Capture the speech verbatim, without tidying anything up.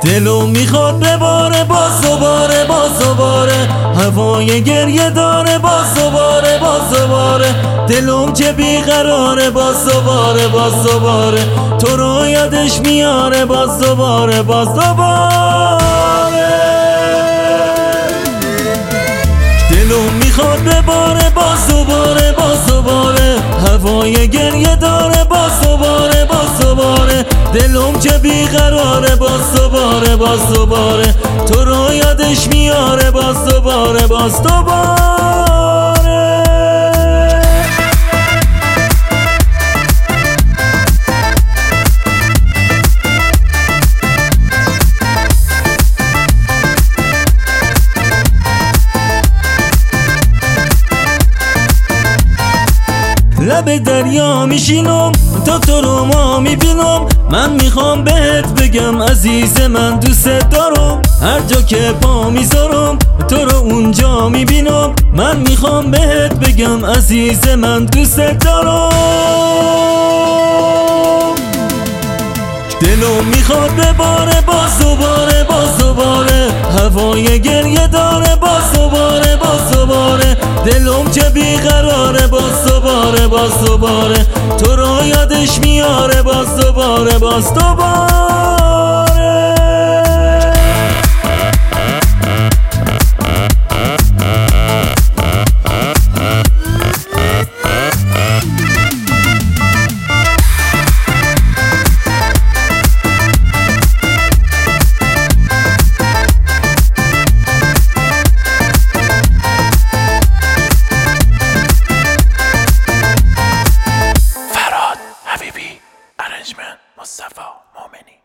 دلو میخواد بباره باز دوباره باز دوباره، هوای گریه داره باز دوباره باز دوباره، دلم که بیقراره باز دوباره باز دوباره، تو رو یادش میاره باز دوباره باز دوباره. دلم میخواد بباره باز دوباره باز دوباره، هوای گریه داره باز دوباره باز دوباره، دلم که بیقراره باز دوباره باز دوباره، تو رو یادش میاره باز دوباره باز دوباره. لب دریا میشینم تا تو رو ما میبینم، من میخوام بهت بگم عزیز من دوست دارم، هر جا که پا میذارم تو رو اونجا میبینم، من میخوام بهت بگم عزیز من دوست دارم. دلم میخواد بباره باز دوباره باز دوباره، هوای گریه داره باز دوباره باز دوباره، دلم که بیقراره باز دوباره باز دوباره، تو رو یادش میاره باز دوباره باز دوباره. Arrangement مصطفی مومنی.